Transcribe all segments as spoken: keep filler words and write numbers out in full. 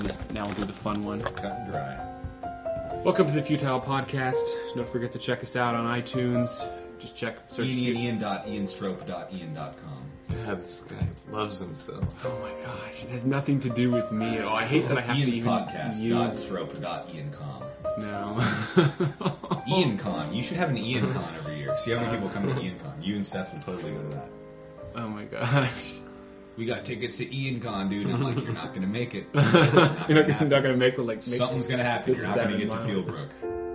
just now we'll do the fun one. Cut and dry. Welcome to the Futile Podcast. Don't forget to check us out on iTunes. Just check search. Ian, Ian dot ian strope dot ian dot com. Yeah, this guy loves himself. Oh my gosh, it has nothing to do with me. Oh, I hate that I have Ian's to even podcast use. dot strope dot ian com. No. Ian Con. You should have an Ian Con every year. See how many people come to Ian Con. You and Steph will totally go to that. Oh my gosh. We got tickets to Ian Con, dude. I'm like, you're not going to make it. You're not, you're not going to make the like. Make Something's going to happen. the You're not going to seven get miles. to Fieldbrook.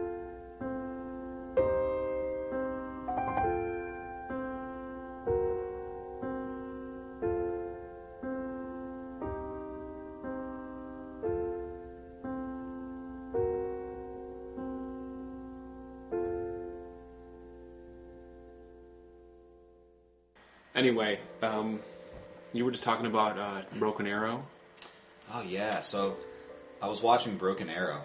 Anyway, um, you were just talking about uh, Broken Arrow. Oh, yeah. So, I was watching Broken Arrow.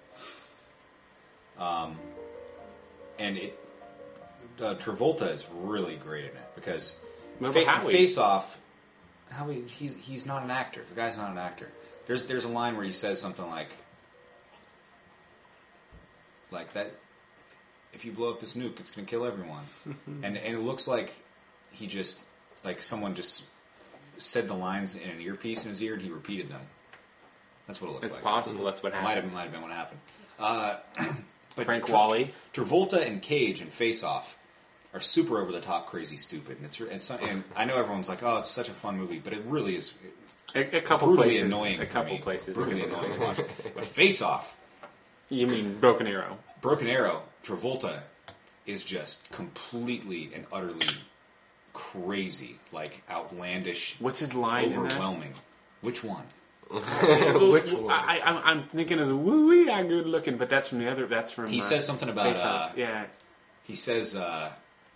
Um, and it, uh, Travolta is really great in it because Remember fa- Howie? Face Off, Howie, he's he's not an actor. The guy's not an actor. There's there's a line where he says something like, like that. If you blow up this nuke, it's going to kill everyone. and and it looks like he just like someone just said the lines in an earpiece in his ear and he repeated them. That's what it looked It's like. possible that's what It might happened. have might have been what happened. Uh, but Frank Tra- Wally. Travolta and Cage and Face Off are super over the top, crazy, stupid, and it's and, some, and I know everyone's like, "Oh, it's such a fun movie," but it really is A, a couple brutally places. annoying. A for couple me. places. brutally annoying to watch. But Face Off, You mean Broken Arrow? Broken Arrow, Travolta is just completely and utterly crazy, like outlandish, What's his line in that? overwhelming. Which one? Which one? I, I, I'm thinking of the woo wee, I'm good looking, but that's from the other. That's from. He uh, says something about. Face Off. Uh, Yeah, he says. Uh,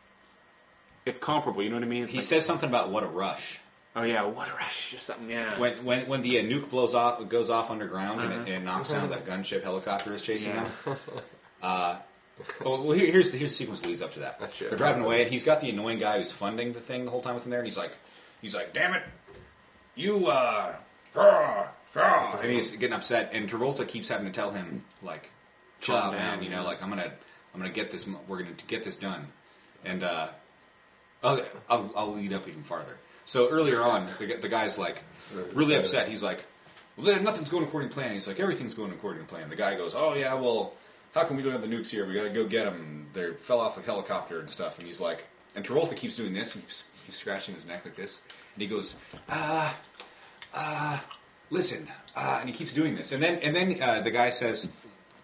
it's comparable. You know what I mean? It's he like- says something about what a rush. "Oh yeah, what a rush!" or something. Yeah. When when when the uh, nuke blows off, goes off underground, and, Uh-huh. it, and it knocks down that gunship helicopter is chasing Yeah. them. Uh, well, well, here, here's the here's the sequence that leads up to that. That's true. They're driving away, and he's got the annoying guy who's funding the thing the whole time with him there, and he's like, he's like, "Damn it, you uh, ah, ah," and he's getting upset, and Travolta keeps having to tell him like, "Chill Calm out, man. down, You know, yeah. like I'm gonna I'm gonna get this. We're gonna get this done." And uh, I'll, I'll I'll lead up even farther. So earlier on, the, the guy's like really upset. He's like, well, then nothing's going according to plan. He's like, everything's going according to plan. The guy goes, oh, yeah, well, how come we don't have the nukes here? We got to go get them. They fell off a helicopter and stuff. And he's like, and Travolta keeps doing this. And he's, he's scratching his neck like this. And he goes, ah, uh, uh, listen. Uh, and he keeps doing this. And then and then uh, the guy says,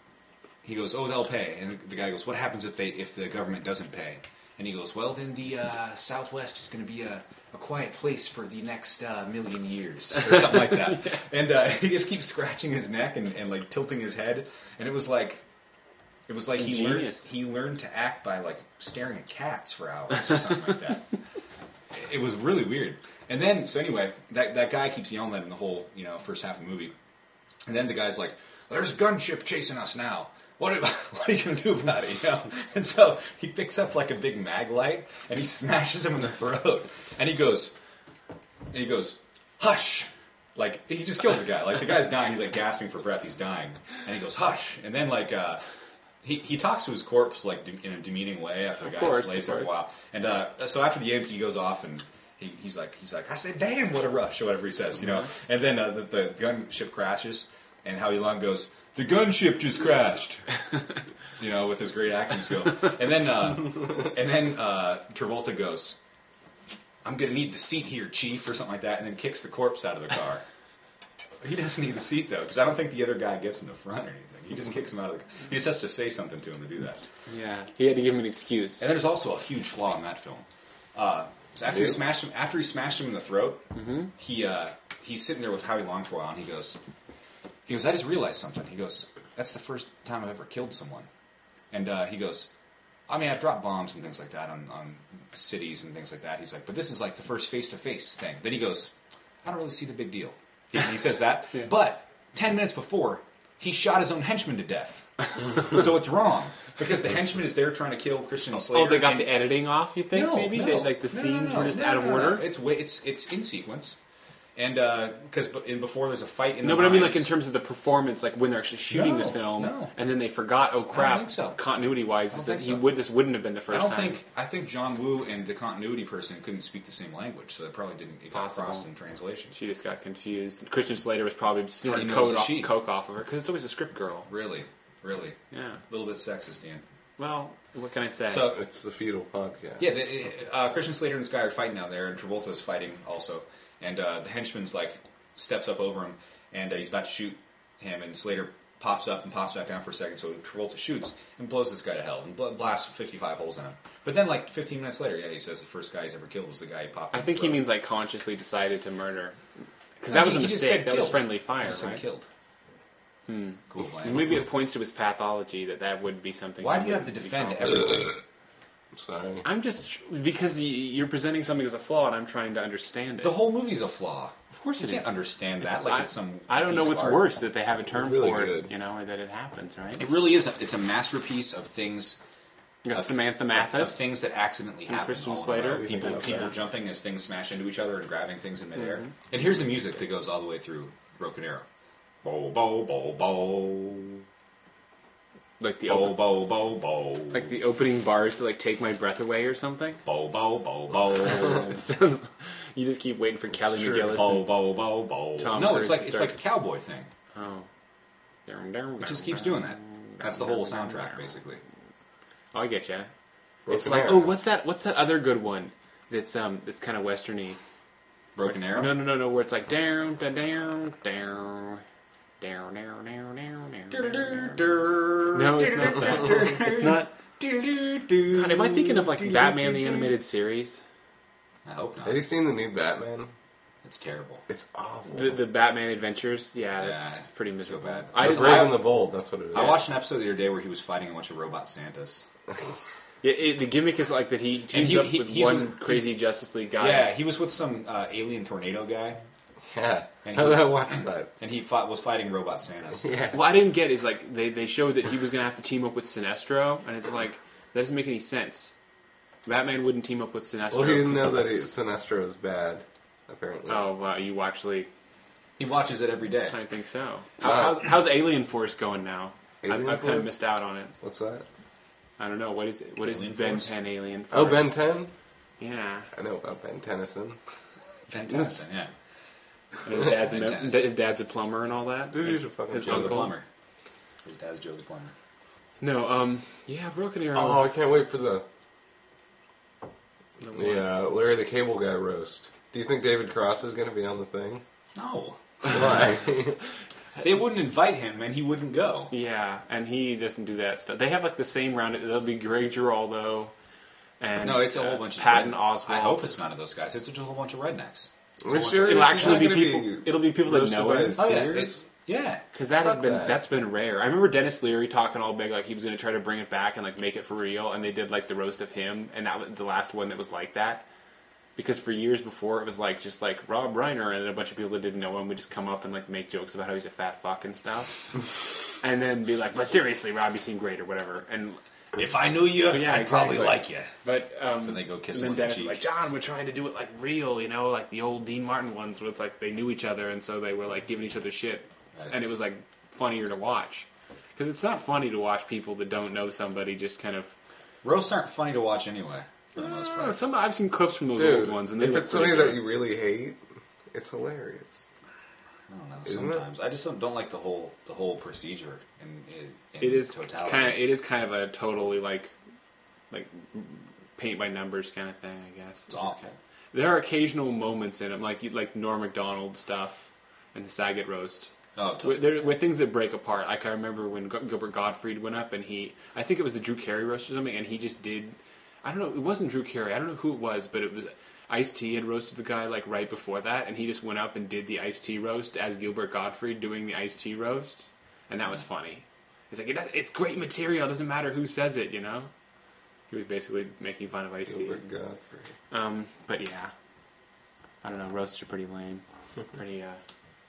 he goes, oh, they'll pay. And the guy goes, what happens if they if the government doesn't pay? And he goes, well, then the uh, Southwest is going to be a, a quiet place for the next uh, million years, or something like that. yeah. And uh, he just keeps scratching his neck and, and like tilting his head. And it was like, it was like he learned, Ingenious. he learned to act by like staring at cats for hours or something like that. It was really weird. And then, so anyway, that that guy keeps yelling at him the whole you know first half of the movie. And then the guy's like, "There's a gunship chasing us now. What are, what are you going to do about it?" You know? And so he picks up like a big mag light and he smashes him in the throat. And he goes, and he goes, "Hush!" Like he just killed the guy. Like the guy's dying. He's like gasping for breath. He's dying. And he goes, "Hush!" And then like uh, he he talks to his corpse like de- in a demeaning way after the Of guy course, lays of there for a course. while. And uh, so after the end, he goes off and. He, he's like, he's like, I said, damn, what a rush, or whatever he says, you know. And then uh, the, the gunship crashes, and Howie Long goes, the gunship just crashed, you know, with his great acting skill. And then, uh, and then uh, Travolta goes, I'm gonna need the seat here, Chief, or something like that, and then kicks the corpse out of the car. He doesn't need the seat though, because I don't think the other guy gets in the front or anything. He just kicks him out of the. He just has to say something to him to do that. Yeah, he had to give him an excuse. And there's also a huge flaw in that film. Uh, so after he Yes. smashed him, after he smashed him in the throat, he uh, he's sitting there with Howie Long for a while, and he goes, he goes, I just realized something. He goes, that's the first time I've ever killed someone. And uh, he goes, I mean, I've dropped bombs and things like that on, on cities and things like that. He's like, but this is like the first face-to-face thing. Then he goes, I don't really see the big deal. He, he says that, Yeah. but ten minutes before, he shot his own henchman to death. So it's wrong. Because the henchman is there trying to kill Christian Slater. Oh, they got and- the editing off. You think no, maybe no. They, like the No, no, scenes no, were just no, out of no, no. order. It's way, it's it's in sequence, And because uh, in before there's a fight in no, the but I mean mines- like in terms of the performance, like when they're actually shooting No, the film, no. and then they forgot. Oh crap! think so. Continuity wise, I is don't that think he so. would this wouldn't have been the I first don't time. think I think John Woo and the continuity person couldn't speak the same language, so they probably didn't. It got Possible. crossed in translation. She just got confused. And Christian Slater was probably snorting know it's coke a off, she? coke off of her because it's always a script girl. Really, really, Yeah. a little bit sexist, Ian. Well, what can I say? So It's the feudal podcast. yeah, the, uh, Christian Slater and this guy are fighting out there, and Travolta's fighting also, and uh, the henchman's like steps up over him, and uh, he's about to shoot him, and Slater pops up and pops back down for a second, so Travolta shoots and blows this guy to hell and bl- blasts fifty-five holes in him. But then, like fifteen minutes later, yeah, he says the first guy he's ever killed was the guy he popped. I in the think he throat. means like consciously decided to murder, because No, that was he- a he just mistake. said That was killed. friendly fire, He said right? killed. Hmm. Cool. Plan. Maybe it points to his pathology that that would be something. Why he do you have to would be defend confident. everything? I'm sorry. I'm just because y- you're presenting something as a flaw, and I'm trying to understand it. The whole movie's a flaw. Of course You it can't is. understand It's- that like I, it's some. I don't piece know of what's art. worse that they have a term really for good. it, you know, or that it happens, right? It really is. A, it's a masterpiece of things. You got of- Samantha of- Mathis. Of things that accidentally happen. Christian all in a Slater. row. People, about people that. jumping as things smash into each other and grabbing things in midair. Mm-hmm. And here's the music that goes all the way through Broken Arrow. Bo bo bo bo. like the Bo op- bo bo bo. like the opening bars to like "Take My Breath Away" or something. Bo bo bo bo. It sounds. You just keep waiting for Kelly true. McGillis. Bo and- bo bo bo. Tom No, Cruise it's like to it's start. like a cowboy thing. Oh. It just keeps doing that. That's the whole soundtrack, basically. Oh, I get you. Broken It's like, Arrow. oh, what's that? What's that other good one? That's um, it's kind of westerny. Broken Arrow. No, no, no, no. Where it's like down, down, down, down, down, down, down, down, down. No, it's not that. It's not. God, am I thinking of like Batman the animated series? I hope not. Have you seen the new Batman? It's terrible. It's awful. The, the Batman Adventures? Yeah, that's Yeah, pretty so miserable. bad. I, It's I- Brave and the Bold. That's what it is. I watched an episode the other day where he was fighting a bunch of robot Santas. yeah, it, the gimmick is like that he teams he- up he- with he's one with- crazy Justice League guy. Yeah, he was with some uh, alien tornado guy, Yeah. And How he- did I watch that? and he fought, was fighting robot Santas. Yeah. What I didn't get is like they, they showed that he was going to have to team up with Sinestro, and it's like that doesn't make any sense. Batman wouldn't team up with Sinestro. Well, he didn't know that he, 'cause- Sinestro was bad, apparently. Oh, wow, you actually? He watches it every day. I think so. How, how's, how's Alien Force going now? I've, Alien I've kind of Force? missed out on it. What's that? I don't know what is it? What is Alien Ben Force? ten Alien Force? Oh, Ben ten? Yeah, I know about Ben Tennyson. Fantastic, yeah. and his dad's a, Ben ten. his dad's a plumber and all that. Dude, he's a fucking His Joe the uncle. plumber. His dad's Joe the plumber. No, um, yeah, Broken Arrow. Oh, I can't wait for the The the uh, Larry the Cable Guy roast. Do you think David Cross is going to be on the thing? No, Why? they wouldn't invite him, and he wouldn't go. Yeah, and he doesn't do that stuff. They have like the same round. There'll be Greg Giraldo, and No, it's a uh, whole bunch of Patton red- Oswalt. I hope it's none of those guys. It's just a whole bunch of rednecks. We're sure It'll he's actually not be gonna people. it'll be people that roasted know by him. his Oh yeah, peers? it's, yeah. Because that has Fuck been that. that's been rare. I remember Dennis Leary talking all big like he was going to try to bring it back and like make it for real, and they did like the roast of him, and that was the last one that was like that. Because for years before it was like just like Rob Reiner and a bunch of people that didn't know him would just come up and like make jokes about how he's a fat fuck and stuff, and then be like, "But seriously, Rob, you seem great" or whatever. And If I knew you, yeah, I'd probably exactly. like you. But um, Then they go kiss and him then on the Dennis is cheek. like, John, we're trying to do it like real, you know, like the old Dean Martin ones, where it's like they knew each other, and so they were like giving each other shit, Right. and it was like funnier to watch because it's not funny to watch people that don't know somebody just kind of. Roasts aren't funny to watch anyway, for the most Uh, part. some I've seen clips from those Dude, old ones, and they if look it's pretty somebody that good. you really hate, it's hilarious. I don't know. Isn't it? Sometimes I just don't, don't like the whole the whole procedure in, in, in It is totality. kind of it is kind of a totally like like paint by numbers kind of thing, I guess. It's awful. There are occasional moments in it, like like Norm Macdonald stuff and the Saget roast. Oh, Where, totally. there were things that break apart. Like I remember when G- Gilbert Gottfried went up, and he, I think it was the Drew Carey roast or something, and he just did, I don't know, it wasn't Drew Carey, I don't know who it was, but it was, Ice-T had roasted the guy like right before that, and he just went up and did the Ice-T roast as Gilbert Gottfried doing the Ice-T roast, and that was funny. He's like, it, does- it's great material, it doesn't matter who says it, you know? He was basically making fun of Ice-T. Gilbert Godfrey. Um, but yeah, I don't know, roasts are pretty lame. Pretty, uh,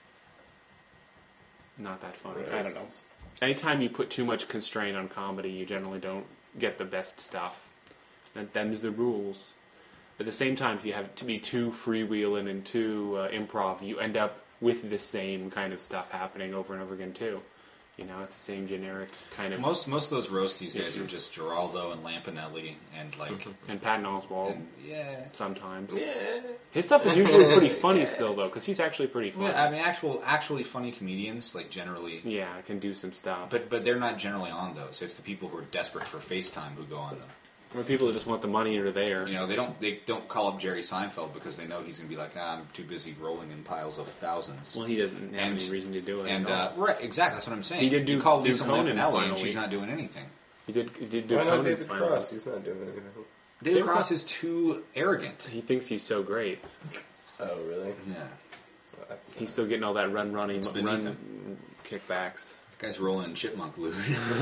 not that funny. I don't know. Anytime you put too much constraint on comedy, you generally don't get the best stuff. And them's the rules. at the same time, if you have to be too freewheeling and too uh, improv, you end up with the same kind of stuff happening over and over again too. You know, it's the same generic kind of... Most most of those roasts these days are just Geraldo and Lampanelli and like... And Patton Oswalt. And, yeah. Sometimes. Yeah. His stuff is usually pretty funny still, though, because he's actually pretty funny. Yeah, I mean, actual, actually funny comedians, like, generally... Yeah, can do some stuff. But but they're not generally on those. It's the people who are desperate for FaceTime who go on them. Or people that just want the money and are there. You know, they don't they don't call up Jerry Seinfeld because they know he's going to be like, ah, I'm too busy rolling in piles of thousands. Well, he doesn't have And- any reason to do it. And, at all. uh, right, exactly, that's what I'm saying. He did do- you call do Lisa Conan's Lampanelli final and she's week. not doing anything. he did, he did do Why not Conan's David final. Cross? He's not doing anything. David David Cross Cross- is too arrogant. He thinks he's so great. Oh, really? Yeah. Well, that's- He's still getting all that run running, It's beneath run kickbacks. This guy's rolling in chipmunk loot.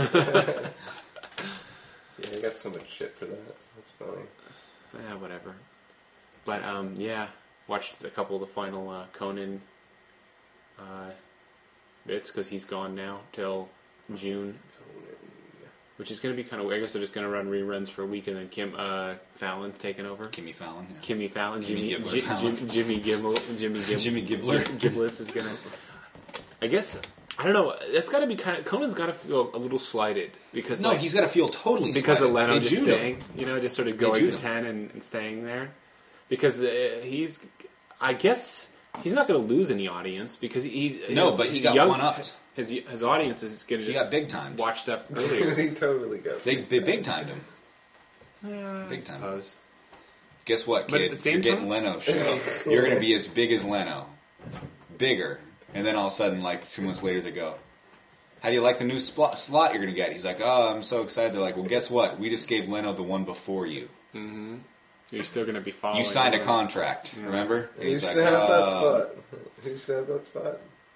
Yeah, he got so much shit for that. That's funny. Yeah, whatever. But um, yeah, watched a couple of the final uh, Conan uh, bits because he's gone now till June, which is going to be kind of weird. I guess they're just going to run reruns for a week, and then Kim uh, Fallon's taking over. Kimmy Fallon. Yeah. Kimmy Fallon, Jimmy Jimmy, Gibbler Ji- Fallon. Jim, Jimmy Gibble, Jimmy Gib- Jimmy Gibbler. Giblets is gonna. I guess I don't know. That's got to be kind of Conan's got to feel a little slighted because No, like, he's got to feel totally because slighted. of Leno They just Jude him. staying, you know, just sort of going Jude to him. ten and, and staying there, because uh, he's, I guess he's not going to lose any audience because he No, but he he's got young, one-upped. His his audience is going to He just got big timed. watch stuff earlier. he totally got They, they big timed him. Yeah, Big I time. suppose. Guess what, But kid? at the same You're getting time- Leno's show. You're going to be as big as Leno. Bigger. And then all of a sudden, like, two months later, they go, how do you like the new spl- slot you're going to get? He's like, oh, I'm so excited. They're like, well, guess what? We just gave Leno the one before you. You're still going to be following. You signed a him. contract, remember? And He he's used like, to have that "Oh." spot. He used to have that spot.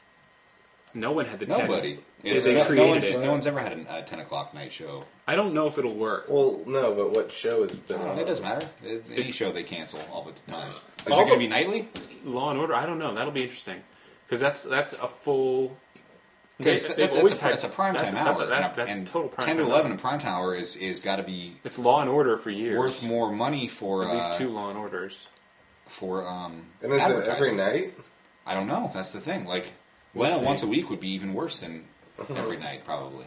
No one had the ten. Nobody. They It's, no, no, created one's, it. no one's ever had a uh, ten o'clock night show. I don't know if it'll work. Well, no, but what show has been on? It doesn't matter. It's any It's- show they cancel all the time. Is All it going to the- be nightly? Law and Order. I don't know. That'll be interesting because that's that's a full. Because They- that's, they've that's, always a, had- that's a prime that's- time that's hour. a- that- and, that's and total prime ten to time eleven hour. in prime time hour is, is got to be It's Law and Order for years. worth more money for At least uh, two Law and Orders. for um, And is it every advertising. night? I don't know. That's the thing. Like, We'll Leno see. once a week would be even worse than every night, probably.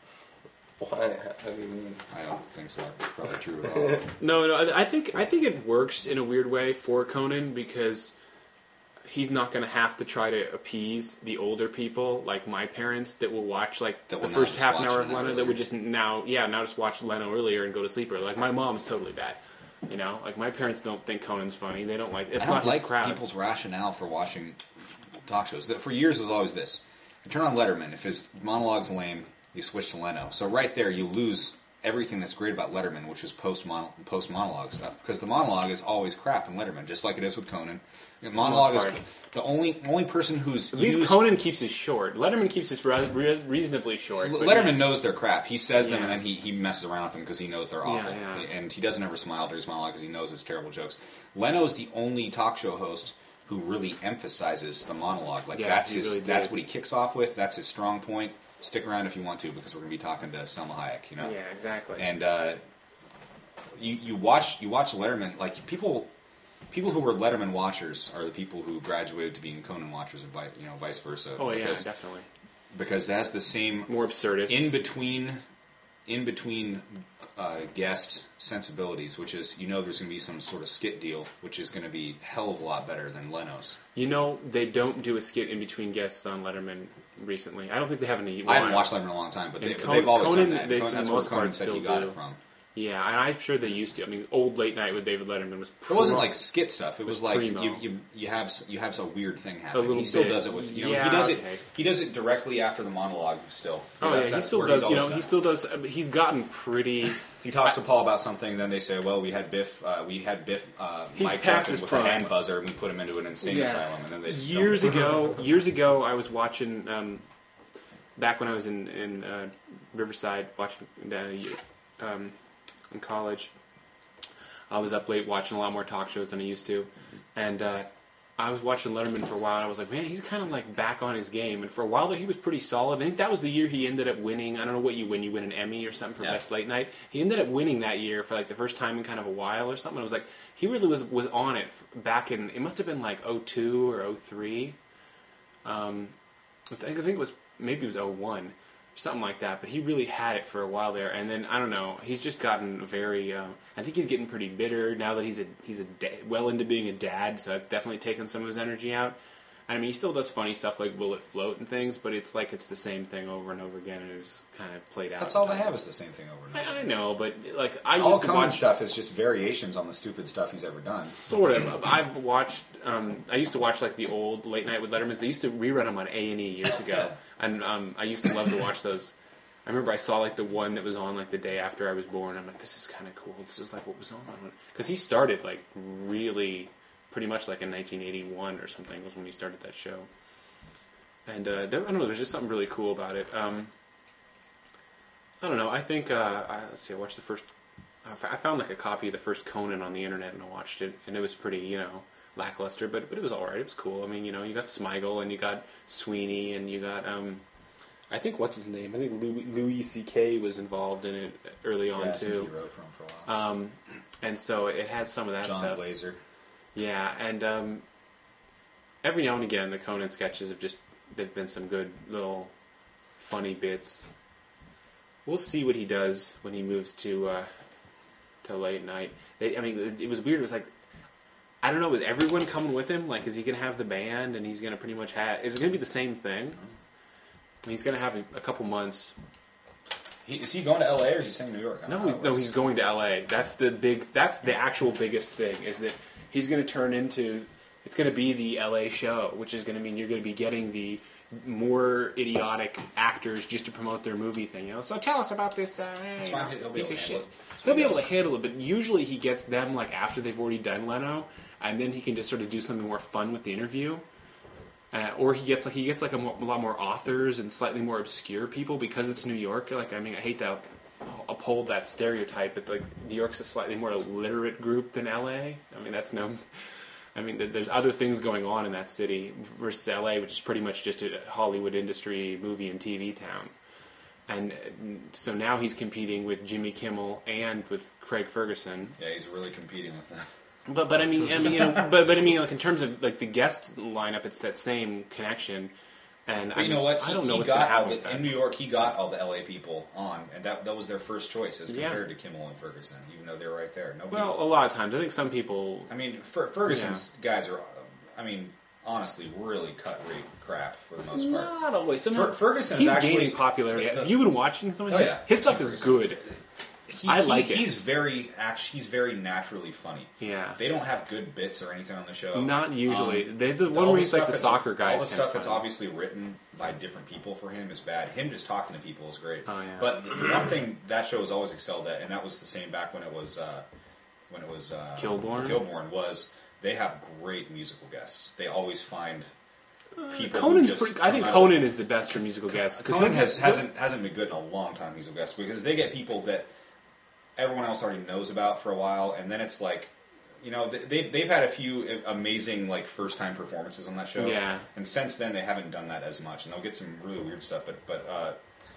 Why? I mean, I don't think so. That's probably true at all. No, no. I I think I think it works in a weird way for Conan because he's not going to have to try to appease the older people like my parents that will watch like That the will first now just half an watch hour of Leno Leno that earlier. would just now yeah now just watch Leno earlier and go to sleep early. Like my mom's totally bad. You know, like my parents don't think Conan's funny. They don't like it's I don't not like his crowd. people's rationale for watching talk shows. That for years was always this: you turn on Letterman. If his monologue's lame, you switch to Leno. So right there, you lose everything that's great about Letterman, which is post post monologue stuff. Because the monologue is always crap in Letterman, just like it is with Conan. The monologue is part. the only only person who's At least used, Conan keeps it short. Letterman keeps it re- re- reasonably short. but Letterman yeah. knows they're crap. He says them Yeah. and then he, he messes around with them because he knows they're Yeah, awful. yeah. And he doesn't ever smile during his monologue because he knows it's terrible jokes. Leno's the only talk show host who really emphasizes the monologue. Like Yeah, that's he his really that's did. what he kicks off with. That's his strong point. Stick around if you want to because we're going to be talking to Selma Hayek. You know. Yeah, exactly. And uh, you you watch you watch Letterman like people. People who were Letterman watchers are the people who graduated to being Conan watchers, and vi- you know, vice versa. oh yeah, because, definitely. because that's the same More absurdist. in between in between uh, guest sensibilities, which is you know there's going to be some sort of skit deal, which is going to be hell of a lot better than Leno's. You know, they don't do a skit in between guests on Letterman recently. I don't think they have any. I haven't watched Letterman in a long time, but And they, but Con- they've always Conan, done that. they, Conan, for that's the where most Conan part, said he still got do. it from. Yeah, and I'm sure they used to. I mean, old late night with David Letterman was. It wasn't pro- like skit stuff. It was, was like primo. you, you you have s- you have some weird thing happen. little he still bit. does it with you know Yeah, he does okay. it he does it directly after the monologue still. Oh That- yeah, he that's still where does. he's You know, always he done. still does. I mean, he's gotten pretty. He talks to Paul about something, and then they say, "Well, we had Biff. Uh, we had Biff. Uh, He's Mike past Jackson his with prime. a hand buzzer, and we put him into an insane Yeah. asylum." And then they Years filmed it. ago, years ago, I was watching. Um, back when I was in in uh, Riverside, watching uh, um, in college. I was up late watching a lot more talk shows than I used to, and uh, I was watching Letterman for a while, and I was like, man, he's kind of like back on his game. And for a while there, he was pretty solid. I think that was the year he ended up winning. I don't know what you win. You win an Emmy or something for Yeah. Best Late Night. He ended up winning that year for like the first time in kind of a while or something. I was like, he really was was on it back in. It must have been like oh two or oh three. Um, I think I think it was maybe it was oh one. Something like that, but he really had it for a while there, and then I don't know. He's just gotten very. Uh, I think he's getting pretty bitter now that he's a he's a da- well into being a dad, so it's definitely taken some of his energy out. I mean, he still does funny stuff like "Will It Float" and things, but it's like it's the same thing over and over again, and it's kind of played out. That's all they have is the same thing over and over. I, I know, but like I All used to Conan watch stuff is just variations on the stupid stuff he's ever done. sort of. I've watched. Um, I used to watch like the old Late Night with Letterman. They used to rerun them on A and E years ago, and um, I used to love to watch those. I remember I saw like the one that was on like the day after I was born. I'm like, this is kind of cool. This is like what was on because he started like really pretty much like in nineteen eighty-one or something was when he started that show. And uh, there, I don't know, there's just something really cool about it. Um, I don't know. I think uh, I, let's see. I watched the first. I f- I found like a copy of the first Conan on the internet and I watched it, and it was pretty, you know, lackluster, but but it was all right. It was cool. I mean, you know, you got Smigel and you got Sweeney and you got. Um, I think what's his name? I think Louis, Louis C K was involved in it early on Yeah, I too. think he wrote for him for a while. Um, and so it had some of that John stuff. Glazer. Yeah, and um, every now and again, the Conan sketches have just there've been some good little funny bits. We'll see what he does when he moves to uh, to late night. They, I mean, it, it was weird. It was like I don't know. Was everyone coming with him? Like, is he gonna have the band and he's gonna pretty much have? Is it gonna be the same thing? He's going to have a, a couple months. He, is he going to L A or is he staying in New York? I No, don't know he, how it no, works. he's going to L A. That's the big. That's the actual biggest thing. Is that he's going to turn into. It's going to be the L A show, which is going to mean you're going to be getting the more idiotic actors just to promote their movie thing. You know, so tell us about this. Uh, That's you know, fine. He'll be piece able of to shit. handle it. That's He'll what be he able to does. handle it, but usually he gets them like after they've already done Leno, and then he can just sort of do something more fun with the interview. Uh, or he gets like he gets like a, mo- a lot more authors and slightly more obscure people because it's New York. Like I mean, I hate to uphold that stereotype, but like New York's a slightly more literate group than L A. I mean, that's no. I mean, th- there's other things going on in that city versus L A, which is pretty much just a Hollywood industry, movie and T V town. And uh, so now he's competing with Jimmy Kimmel and with Craig Ferguson. Yeah, he's really competing with them. But but I mean I mean you know but but I mean like in terms of like the guest lineup, it's that same connection. And But I, you know what? He, I don't know he what's going to got all happen with the, that. in New York. He got all the L A people on, and that that was their first choice as Yeah. compared to Kimmel and Ferguson, even though they were right there. Nobody. Well, a lot of times I think some people. I mean, Fer- Ferguson's guys are, I mean, honestly, really cut rate crap for the most part. Not always. Some Fer- Ferguson he's is actually gaining popularity. the- the- Have you been watching some of Oh, his? yeah. His stuff I've is seen Ferguson. good. He, I he- like it. He's very actually, he's very naturally funny. Yeah. They don't have good bits or anything on the show. Not usually. Um, They the all one where he's stuff like the that's- soccer guy. All the is stuff kinda that's funny. obviously written by different people for him is bad. Him just talking to people is great. Oh, yeah. But the, the one thing that show has always excelled at, and that was the same back when it was uh, when it was uh, Kilborn? Kilborn was they have great musical guests. They always find people. who Conan's just pretty, I think come out of- Conan is the best for musical guests because Conan has, hasn't hasn't been good in a long time. Musical guests because they get people that everyone else already knows about for a while, and then it's like, you know, they they've had a few amazing like first time performances on that show. Yeah. And since then they haven't done that as much, and they'll get some really weird stuff. But but uh,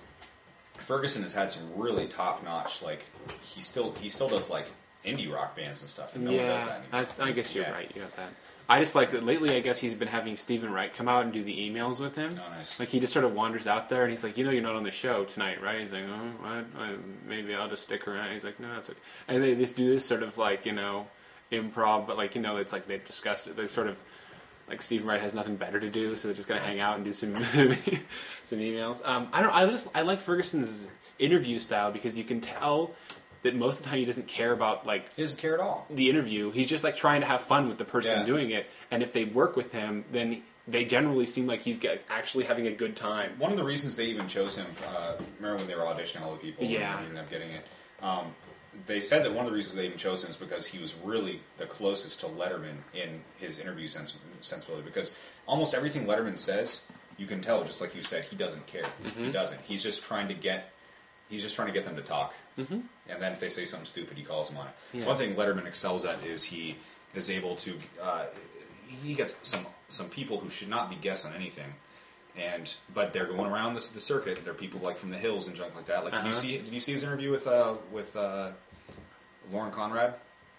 Ferguson has had some really top notch. Like he still he still does like indie rock bands and stuff, and no one does that Yeah, anymore. I, I guess you're Yeah. right. You got that. I just like that lately. I guess he's been having Stephen Wright come out and do the emails with him. Oh, nice. Like he just sort of wanders out there and he's like, you know, you're not on the show tonight, right? He's like, oh, I, I, maybe I'll just stick around. He's like, no, that's okay. And they just do this sort of like you know improv, but like you know, it's like they've discussed it. They sort of like Stephen Wright has nothing better to do, so they're just gonna hang out and do some some emails. Um, I don't. I just I like Ferguson's interview style because you can tell that most of the time he doesn't care about like He doesn't care at all. the interview. He's just like trying to have fun with the person Yeah. doing it. And if they work with him, then they generally seem like he's get, actually having a good time. One of the reasons they even chose him, uh, remember when they were auditioning all the people Yeah. and ended up getting it, um, they said that one of the reasons they even chose him is because he was really the closest to Letterman in his interview sens- sensibility. Because almost everything Letterman says, you can tell, just like you said, he doesn't care. Mm-hmm. He doesn't. He's just trying to get, he's just trying to get them to talk. Mm-hmm. And then if they say something stupid, he calls them on it. Yeah. One thing Letterman excels at is he is able to, uh, he gets some some people who should not be guests on anything, and but they're going around this, the circuit. They're people like from the Hills and junk like that. Like, uh-huh. did you see? Did you see his interview with uh, with uh, Lauren Conrad?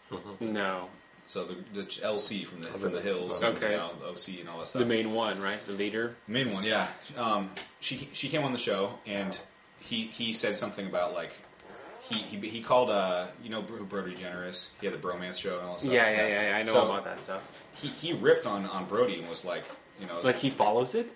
No. So the, the L C from the from the Hills, okay, and, you know, O C and all that stuff. The main one, right? The leader. The main one, yeah. Um, she she came on the show and he he said something about like. He, he he called, uh, you know who Brody Jenner is? He had the bromance show and all that stuff. Yeah, yeah, yeah, yeah. I know so about that stuff. He he ripped on, on Brody and was like, you know... Like he follows it?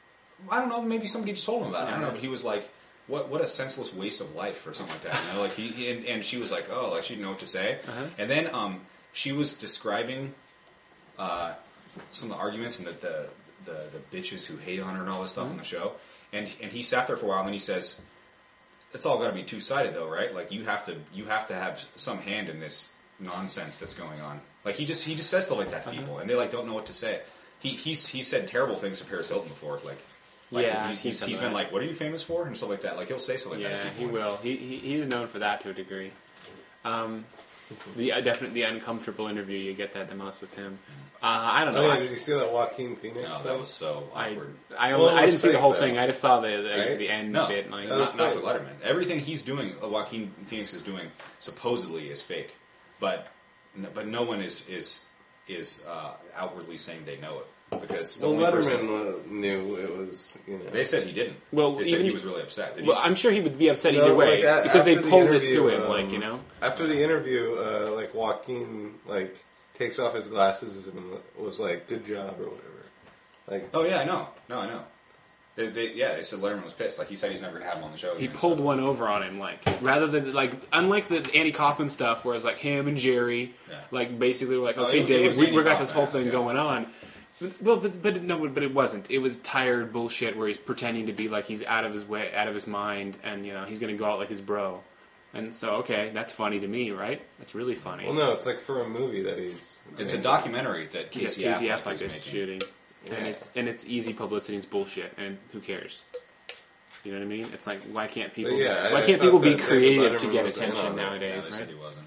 I don't know, maybe somebody just told him about it. I don't know, but he was like, what what a senseless waste of life or something like that. You know, like he, he and, and she was like, oh, like she didn't know what to say. Uh-huh. And then um, she was describing uh, some of the arguments and the, the, the, the bitches who hate on her and all this stuff mm-hmm. on the show. And and he sat there for a while and then he says... It's all got to be two-sided, though, right? Like you have to, you have to have some hand in this nonsense that's going on. Like he just, he just says stuff like that to uh-huh. people, and they like don't know what to say. He, he's, he said terrible things to Paris Hilton before, like, like yeah, he's, he's, he's been like, "What are you famous for?" and stuff like that. Like he'll say something like yeah, that. Yeah, he will. He, he, he is known for that to a degree. Um, the uh, definitely the uncomfortable interview, you get that the most with him. Uh, I don't know. Oh, yeah, I, did you see that Joaquin Phoenix? No, stuff? that was so awkward. I, I, well, I didn't see the whole though. thing. I just saw the the, right? the end no, bit. Like, not, not for Letterman. Everything he's doing, uh, Joaquin Phoenix is doing, supposedly is fake, but but no one is is is uh, outwardly saying they know it. Because the well, only Letterman person, knew it was, you know. They said he didn't. Well, they said he was really upset. Did well, you I'm sure he would be upset no, either way like, a, because they pulled it to him, um, like, you know. After the interview, uh, like Joaquin, like takes off his glasses and was like, "Good job" or whatever. Like, oh yeah, I know. No, I know. They, they, yeah, they said Letterman was pissed. Like he said, he's never gonna have him on the show. He again, pulled so. one over on him, like rather than like unlike the Andy Kaufman stuff, where it's like him and Jerry, yeah. like basically we're like, oh, okay, it, Dave, it we, we got this whole Kaufman, thing yeah. going on. Well, but but no, but it wasn't. It was tired bullshit where he's pretending to be like he's out of his way, out of his mind, and you know he's gonna go out like his bro. And so, okay, that's funny to me, right? That's really funny. Well, no, it's like for a movie that he's. It's a documentary that Casey, yeah, Casey Affleck, Affleck is, is making. shooting, Yeah. and it's and it's easy publicity. It's bullshit, and who cares? You know what I mean? It's like why can't people? But yeah, just, I- why I can't thought people be that David creative to Letterman get was in attention on it. Yeah, nowadays? they Right? said he wasn't.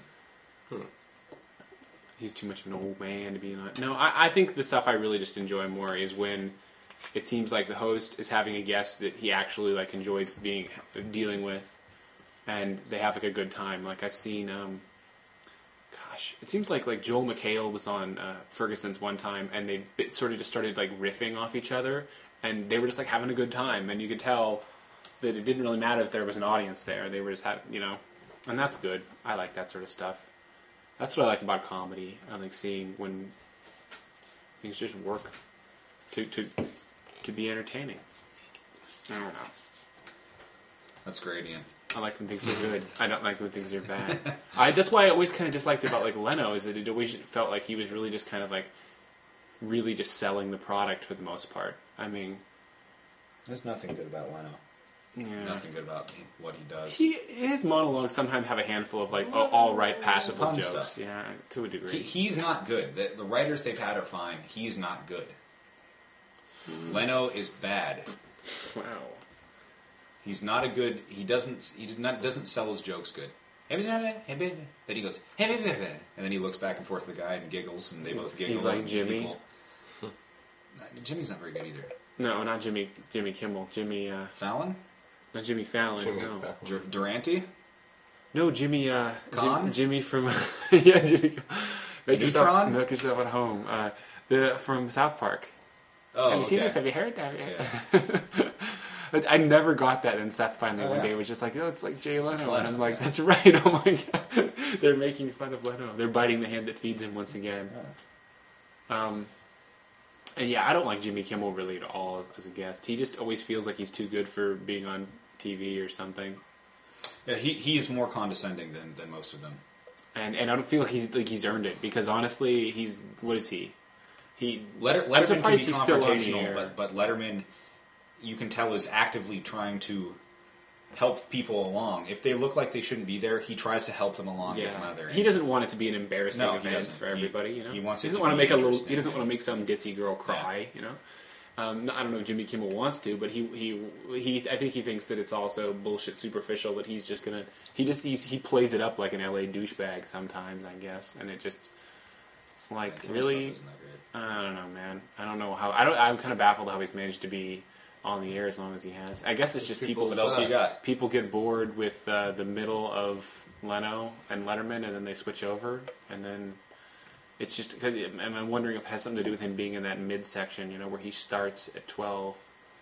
He's too much of an old man to be on. No, I, I think the stuff I really just enjoy more is when it seems like the host is having a guest that he actually like enjoys being dealing with, and they have like a good time. Like I've seen, um, gosh, it seems like like Joel McHale was on uh, Ferguson's one time, and they bit, sort of just started like riffing off each other, and they were just like having a good time, and you could tell that it didn't really matter if there was an audience there. They were just having, you know, and that's good. I like that sort of stuff. That's what I like about comedy. I like seeing when things just work to to to be entertaining. I don't know. That's great, Ian. I like when things are good. I don't like when things are bad. I that's why I always kind of disliked about like Leno is that it always felt like he was really just kind of like really just selling the product for the most part. I mean, there's nothing good about Leno. Yeah. Nothing good about what he does. He, his monologues sometimes have a handful of like all right passable Fun jokes. stuff. Yeah, to a degree. He, he's not good. The, the writers they've had are fine. He's not good. Leno is bad. Wow. He's not a good. He doesn't. He did not doesn't sell his jokes good. Then he goes, and then he looks back and forth at the guy and giggles, and they both giggle. He's like Jimmy. People. Jimmy's not very good either. No, not Jimmy. Jimmy Kimmel. Jimmy. Uh, Fallon. Not Jimmy Fallon. Jimmy no. Fallon. Dur- Durante. No, Jimmy. Uh, Con? Jim, Jimmy from. yeah, Jimmy. Make yourself, Neutron? make yourself at home. Uh, the from South Park. Oh, Have you seen okay. this? Have you heard? Have you? Yeah. I never got that, and Seth finally Oh, one yeah. day was just like, "Oh, it's like Jay Leno," Leno, and I'm like, yeah. "That's right." Oh my god, they're making fun of Leno. They're biting the hand that feeds him once again. Yeah. Um, and yeah, I don't like Jimmy Kimmel really at all as a guest. He just always feels like he's too good for being on T V or something. Yeah, he he's more condescending than, than most of them. And and I don't feel like he's like he's earned it because honestly, he's what is he? He Letter, I'm Letterman can surprised be he's still on the confrontational, air. but but Letterman, you can tell, is actively trying to help people along. If they look like they shouldn't be there, he tries to help them along, get them out of there. He doesn't want it to be an embarrassing No, he event doesn't. for He- everybody. You know, he wants it doesn't to want to be make a little. He interesting, doesn't yeah. want to make some ditzy girl cry. You know, um, I don't know if Jimmy Kimmel wants to, but he he he. I think he thinks that it's also bullshit superficial. That he's just gonna. He just he's, he plays it up like an L A douchebag sometimes, I guess, and it just It's like Kimmel really, stuff isn't that great. I don't know, man. I don't know how. I don't. I'm kind of baffled how he's managed to be on the air as long as he has. I guess it's just people. People What else you got? People get bored with uh, the middle of Leno and Letterman, and then they switch over, and then it's just because I'm I'm wondering if it has something to do with him being in that midsection, you know, where he starts at twelve.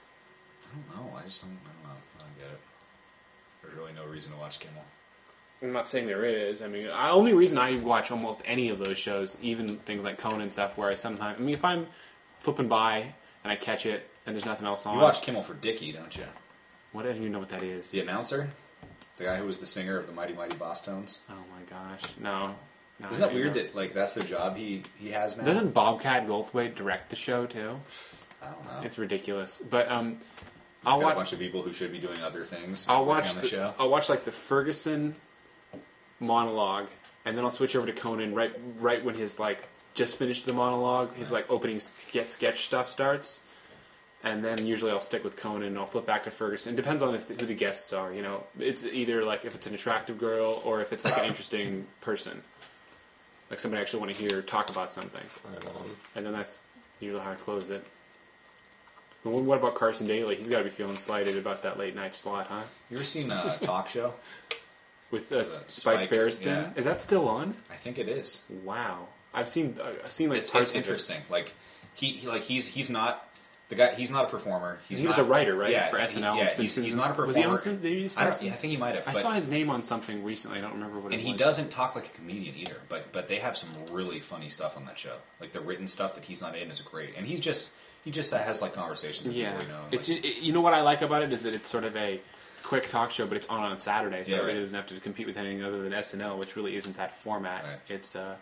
I don't know. I just don't. I don't know. I don't get it. There's really no reason to watch Kimmel. I'm not saying there is. I mean, the only reason I watch almost any of those shows, even things like Conan stuff, where I sometimes, I mean, if I'm flipping by and I catch it and there's nothing else on. You watch Kimmel for Dickie, don't you? What? I don't even know what that is. The announcer, the guy who was the singer of the Mighty Mighty Boss Tones. Oh my gosh, no. no Isn't that I don't weird know. that like that's the job he he has now? Doesn't Bobcat Goldthwait direct the show too? I don't know. It's ridiculous. But um, He's I'll got watch. a bunch of people who should be doing other things. I'll working watch on the, the, show. I'll watch like the Ferguson monologue, and then I'll switch over to Conan right right when his like just finished the monologue, his like opening sketch sketch stuff starts, and then usually I'll stick with Conan and I'll flip back to Ferguson. It depends on if the, who the guests are. You know, it's either like if it's an attractive girl or if it's like an interesting person, like somebody I actually want to hear talk about something, Right on. and then that's usually how I close it. But what about Carson Daly? He's got to be feeling slighted about that late night slot, huh? You ever seen a talk show? With uh, Uh, Spike, Spike, Feresten, yeah. is that still on? I think it is. Wow, I've seen uh, I've seen like It's, parts it's of it. interesting. Like he, he like he's he's not the guy. He's not a performer. He's He was not, a writer, right, Yeah, for he- S N L Yeah, and he's, Simpsons. he's not a performer. Was he on Sim- did he do I, don't, Simpsons? yeah, I think he might have. I but- saw his name on something recently. I don't remember what and it he was. doesn't talk like a comedian either. But but they have some really funny stuff on that show. Like the written stuff that he's not in is great. And he's just he just has like conversations with Yeah, people. You know, it's like, just, it, you know what I like about it is that it's sort of a quick talk show, but it's on on Saturday, so Yeah, right. it doesn't have to compete with anything other than S N L, which really isn't that format. Right. It's uh,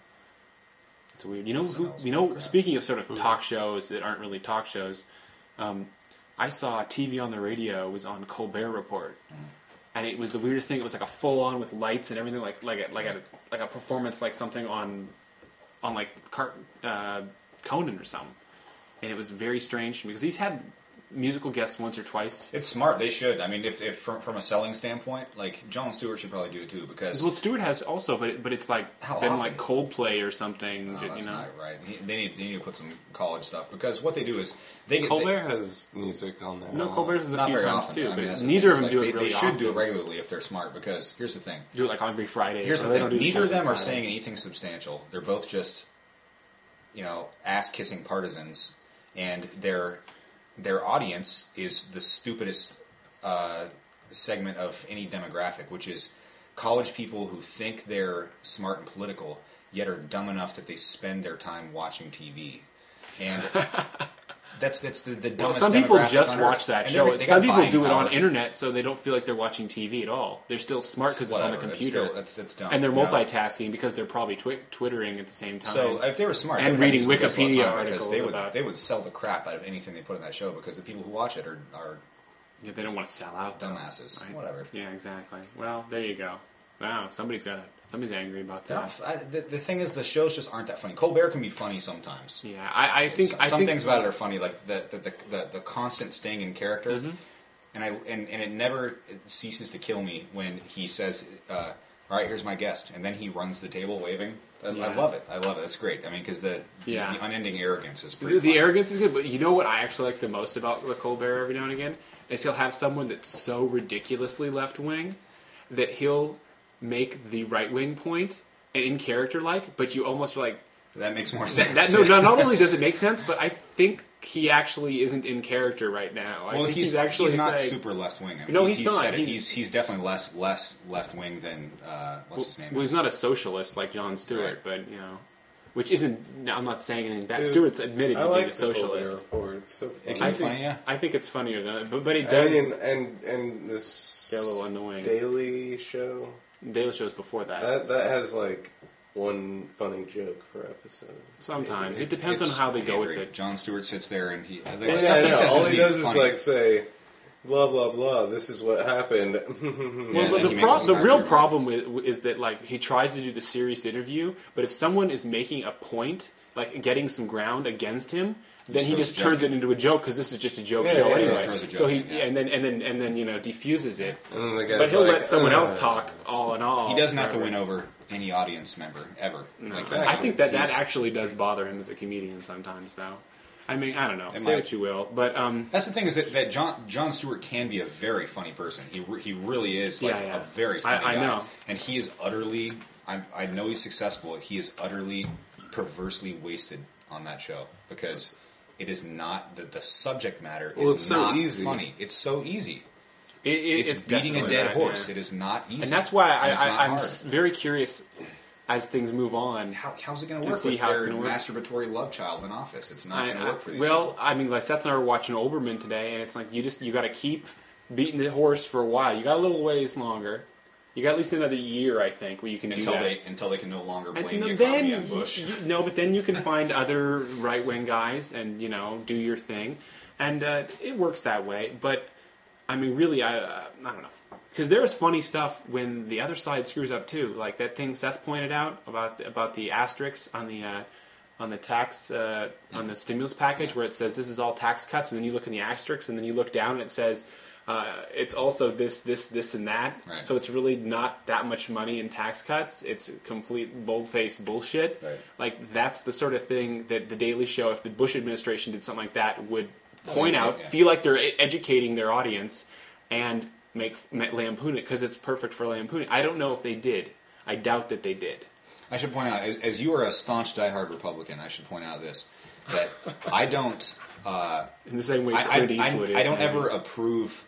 it's weird. You know, who, S N L's you know. crap. Speaking of sort of talk shows that aren't really talk shows, um, I saw T V on the radio was on Colbert Report, and it was the weirdest thing. It was like a full on with lights and everything, like like a, like a like a performance, like something on on like Car- uh, Conan or something, and it was very strange to me because he's had musical guests once or twice. it's smart. They should. I mean, if, if from, from a selling standpoint, like Jon Stewart should probably do it too because Well, Stewart has also, but it, but it's like How been often? like Coldplay or something. no, you that's know, not right. He, they need they need to put some college stuff because what they do is they get Colbert has music on there. no, a Colbert lot. has a Not few very times often. too, I mean, but that's the neither thing. of them It's do like it they, really They should often. do it regularly if they're smart. Because here's the thing. Do it like every Friday. Here's Or the they thing. don't do Neither shows of them on are Friday. saying anything substantial. They're both just, you know, ass kissing partisans, and their their audience is the stupidest uh, segment of any demographic, which is college people who think they're smart and political, yet are dumb enough that they spend their time watching T V, and. That's that's the, the Well, dumbest. some people demographic just on watch earth. that And show. they're- they Some got people buying do it on power. internet, so they don't feel like they're watching T V at all. They're still smart because it's on the Whatever, that's computer, still- that's that's dumb. and they're you know? multitasking because they're probably twi- twittering at the same time. So if they were smart, And they would reading have these videos all the Wikipedia time because articles they would about- they would sell the crap out of anything they put in that show because the people who watch it are, are yeah, they don't want to sell out. though. dumbasses. Right. Whatever. Yeah, exactly. Well, there you go. Wow, somebody's got a, somebody's angry about They're that. not, I, the, the thing is, the shows just aren't that funny. Colbert can be funny sometimes. Yeah, I, I think S- I some think, things about it are funny, like the the, the, the, the constant staying in character, Mm-hmm. and I and, and it never ceases to kill me when he says, uh, "All right, here's my guest," and then he runs the table waving. I, I Yeah. love it. I love it. It's great. I mean, because the, the Yeah. the unending arrogance is pretty. The, the funny. arrogance is good, but you know what I actually like the most about the Colbert every now and again is he'll have someone that's so ridiculously left wing that he'll make the right wing point and in character like, but you almost are like That makes more sense. that. No, no, not only does it make sense, but I think he actually isn't in character right now. I Well, think he's, he's, actually he's not saying, super left wing. I mean, No, he's not. Said it. He's- He's he's definitely less less left wing than uh, what's his name? Well, he's is. not a socialist like Jon Stewart, Right. but you know, which isn't. No, I'm not saying anything bad. Dude, Stewart's admitted I to like being a the Colbert socialist. Report. It's so It funny. can I be think, funny, yeah. I think it's funnier than it, but, but it I does mean, and and this get a little annoying. Daily Show Daily shows before that. that that has like one funny joke per episode. Sometimes Maybe. it depends on It's how they just go with angry. it. Jon Stewart sits there and he. The Well, stuff yeah, he no, says all isn't he even does is funny. like say, blah blah blah. This is what happened. Well, and but then the, he makes pro- us the laugh real here. problem with, is that like he tries to do the serious interview, but if someone is making a point, like getting some ground against him, then he throws just a joke turns in. it into a joke because this is just a joke Yeah, show yeah, anyway. yeah. Throws a joke So he in, yeah. and then and then and then you know defuses it. And then the guy's But he'll like, let someone uh, else talk all in all. He doesn't have to forever. win over any audience member ever. No. Like, Exactly. I think that that he's- actually does bother him as a comedian sometimes, though. I mean, I don't know. It Say might. what you will, but um, That's the thing is that, that John John Stewart can be a very funny person. He re- he really is like Yeah, yeah. a very funny I- I guy. know. And he is utterly. I I know he's successful. He is utterly perversely wasted on that show because it is not the the subject matter Well, is it's so not easy. funny. It's so easy. it, it, It's, beating a definitely dead that, horse. yeah. It is not easy, And that's why I, And it's not I, I'm hard. s- very curious as things move on. How, how's it going to to work see with how it's their gonna work. masturbatory love child in office? It's not I, going to I- work for these well, people. I mean, like Seth and I were watching Oberman today, and it's like you just you got to keep beating the horse for a while. You got a little ways longer. You got at least another year, I think, where you can Until do that. they until they can no longer And blame no, the then economy on you- Bush. you- no, but then you can find other right wing guys and you know do your thing, and uh, it works that way. But I mean, really, I uh, I don't know because there's funny stuff when the other side screws up too, like that thing Seth pointed out about the, about the asterisks on the uh, on the tax uh, on the stimulus package where it says this is all tax cuts, and then you look in the asterisks, and then you look down and it says. Uh, it's also this, this, this, and that. Right. So it's really not that much money in tax cuts. It's complete bold-faced bullshit. Right. Like that's the sort of thing that the Daily Show, if the Bush administration did something like that, would point yeah, out, yeah. feel like they're e- educating their audience, and make ma- lampoon it because it's perfect for lampooning. I don't know if they did. I doubt that they did. I should point out, as, as you are a staunch, diehard Republican, I should point out this that I don't. Uh, In the same way I, Clint I, Eastwood I, is. I don't maybe. ever approve.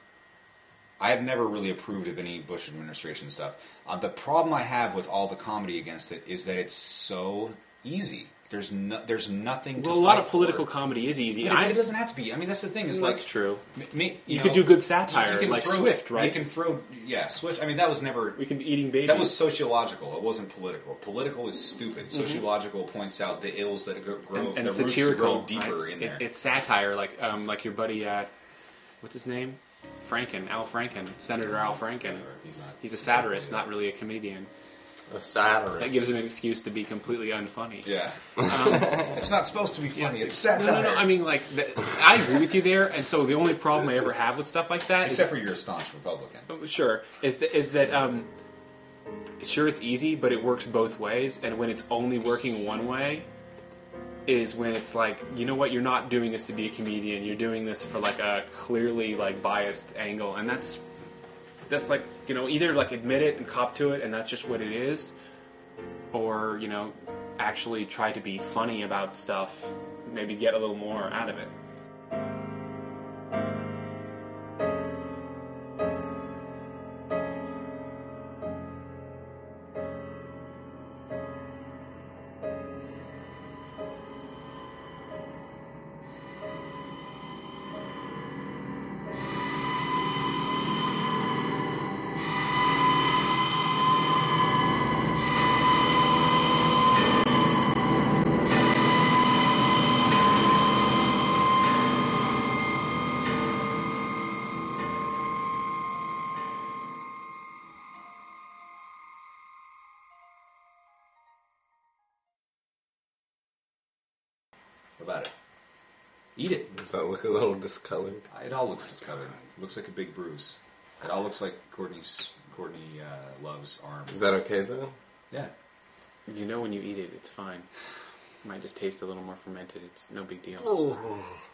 I have never really approved of any Bush administration stuff. Uh, the problem I have with all the comedy against it is that it's so easy. There's no, there's nothing. Well, to a lot fight of political for. comedy is easy. But it, I, it doesn't have to be. I mean, that's the thing. Is Well, like that's true. m- me- You know, could do good satire, you can like throw- Swift, right? You can throw, yeah, Swift. I mean, that was never. We could be eating babies. That was sociological. It wasn't political. Political is stupid. Mm-hmm. Sociological points out the ills that grow, grow and, and the satirical, roots grow deeper right? in It- there. it's satire, like um, like your buddy, uh, what's his name? Franken, Al Franken, Senator Al Franken. He's not. He's a satirist, not really a comedian. A satirist. That gives him an excuse to be completely unfunny. Yeah. Um, It's not supposed to be funny. Yes, it's satire. No, no, no. I mean, like, the, I agree with you there. And so the only problem I ever have with stuff like that, is, Except for you're a staunch Republican. sure, is that, is that um, sure it's easy, but it works both ways. And when it's only working one way, is when it's like, you know what, you're not doing this to be a comedian. You're doing this for like a clearly like biased angle, and that's that's like, you know, either like admit it and cop to it, and that's just what it is, or you know, actually try to be funny about stuff, maybe get a little more out of it. What about it? Eat it. Does that look a little discolored? It all looks discolored. It looks like a big bruise. It all looks like Courtney's Courtney uh, Love's arm. Is that okay though? Yeah. You know when you eat it, it's fine. It might just taste a little more fermented. It's no big deal. Oh.